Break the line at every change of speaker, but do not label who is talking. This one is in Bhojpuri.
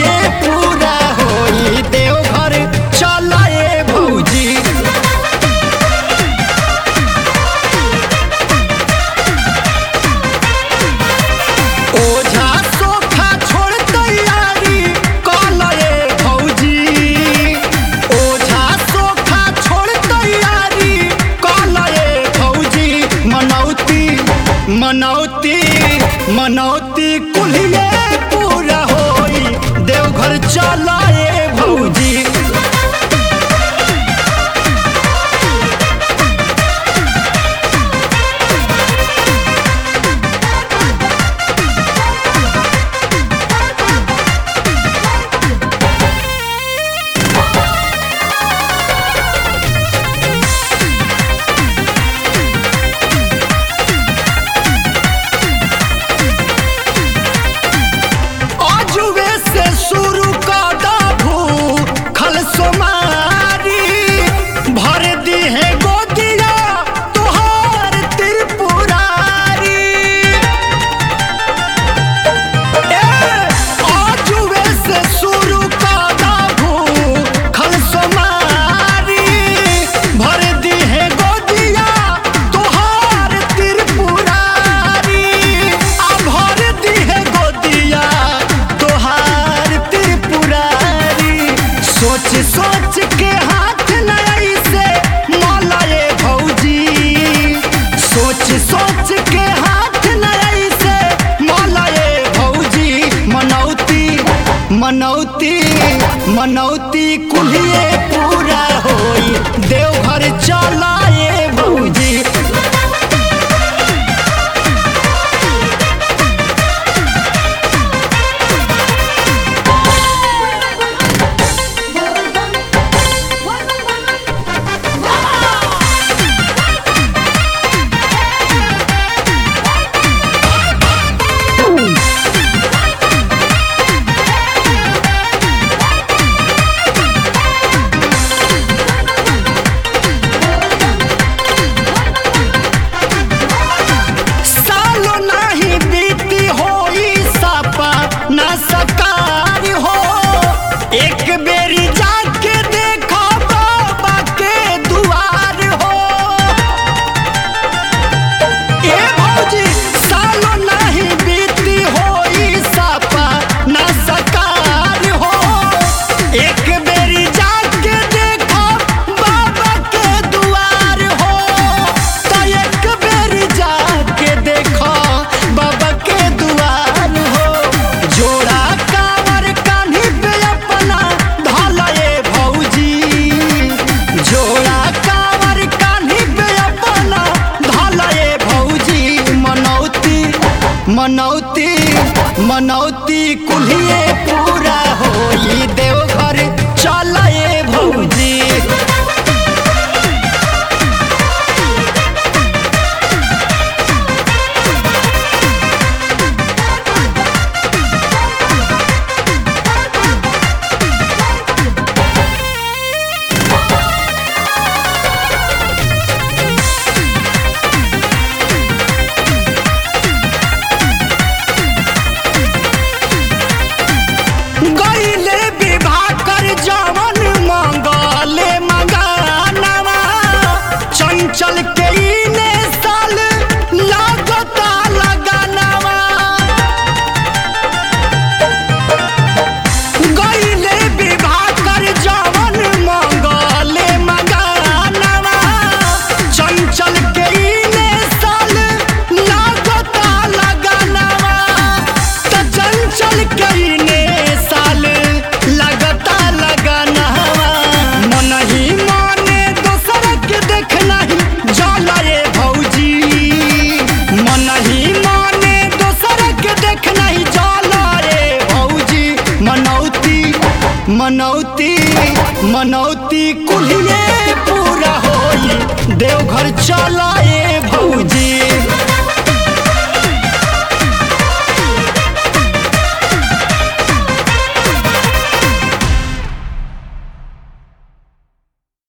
पूरा होई देवघर चलाए भौजी। ओझा सोखा छोड़ तैयारी कलए भौजी। ओझा सोखा छोड़ तैयारी कलए भौजी। मनौती मनौती मनौती कुल्हिए पूरा होई देवघर चलाए भौजी। आजुए से शुरू कदा भूखल सोमारी। भर दी है गोदिया तोहार त्रिपुरारी। आजुए से शुरू कदा भूखल सोमारी। भर दी है गोदिया तोहार त्रिपुरारी। आ भर दी है गोदिया तोहार त्रिपुरारी। सोच सोच के हाथ नई से मौलाए भौजी। सोच सोच के हाथ नई से मौलाए भौजी। मनौती मनौती मनौती कुल्हिए पूरा होई देवघर चलाए भौजी। सालो नाही बीती होई सपा ना सकार हो। एक बेरी जाके देखो बाबा के दुआर हो। ए भौजी सालो नाही बीती होई सपा ना सकार हो। एक बेरी जाके देखो बाबा के दुआर हो। तो एक बेरी जाके देखो बाबा के दुआर हो। जोड़ा कांवर कान्ही पे अपना धलए भौजी। जोड़ा कांवर कान्ही पे अपना धलए भौजी। मनौती मनौती मनौती कुल्हिए पूरा होई देवघर चलाए भौजी। गईले विवाह कर जवन मंगले मंगानवा। चंचल के इने साल लागता लगानवा। गईले विवाह कर जवन मंगले मंगानवा। चंचल के इने साल लागता लगानवा। त चंचल के इने साल लगता लगानवा। मन ही माने दोसर के देखना ही जलाए भौजी। मन ही माने दोसर के देखना ही जलाए भौजी। मनौती मनौती मनौती कुल्हिए पूरा होई देवघर चलाए भौजी।